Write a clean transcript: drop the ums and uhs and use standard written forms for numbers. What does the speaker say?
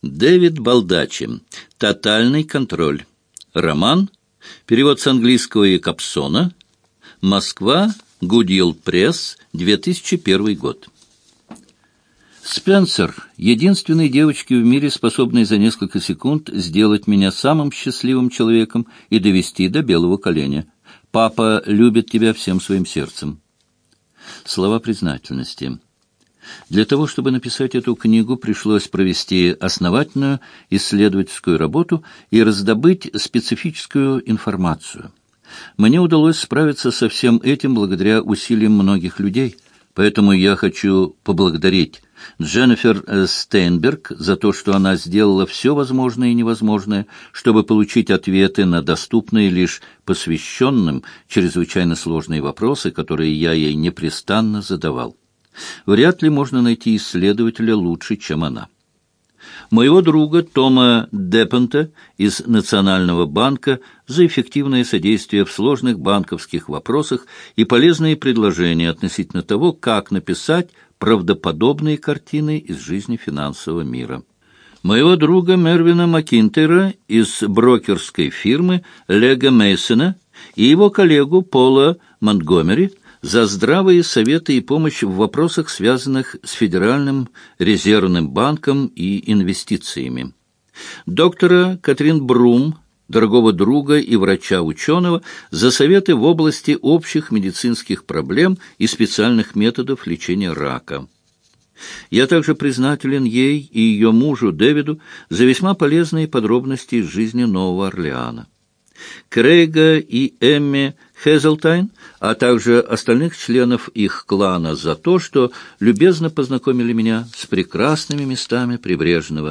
Дэвид Балдачи. «Тотальный контроль». Роман. Перевод с английского Якобсона. Москва. Гудьелл Пресс. 2001 год. Спенсер — единственной девочки в мире, способной за несколько секунд сделать меня самым счастливым человеком и довести до белого коленя. Папа любит тебя всем своим сердцем. Слова признательности. Для того, чтобы написать эту книгу, пришлось провести основательную исследовательскую работу и раздобыть специфическую информацию. Мне удалось справиться со всем этим благодаря усилиям многих людей, поэтому я хочу поблагодарить Дженнифер Стейнберг за то, что она сделала все возможное и невозможное, чтобы получить ответы на доступные лишь посвященным чрезвычайно сложные вопросы, которые я ей непрестанно задавал. Вряд ли можно найти исследователя лучше, чем она. Моего друга Тома Деппента из Национального банка за эффективное содействие в сложных банковских вопросах и полезные предложения относительно того, как написать правдоподобные картины из жизни финансового мира. Моего друга Мервина Макинтайра из брокерской фирмы Лего Мейсона и его коллегу Пола Монтгомери за здравые советы и помощь в вопросах, связанных с Федеральным резервным банком и инвестициями. Доктора Катрин Брум, дорогого друга и врача-ученого, за советы в области общих медицинских проблем и специальных методов лечения рака. Я также признателен ей и ее мужу Дэвиду за весьма полезные подробности из жизни Нового Орлеана. Крейга и Эмми Хезелтайн, а также остальных членов их клана за то, что любезно познакомили меня с прекрасными местами прибрежного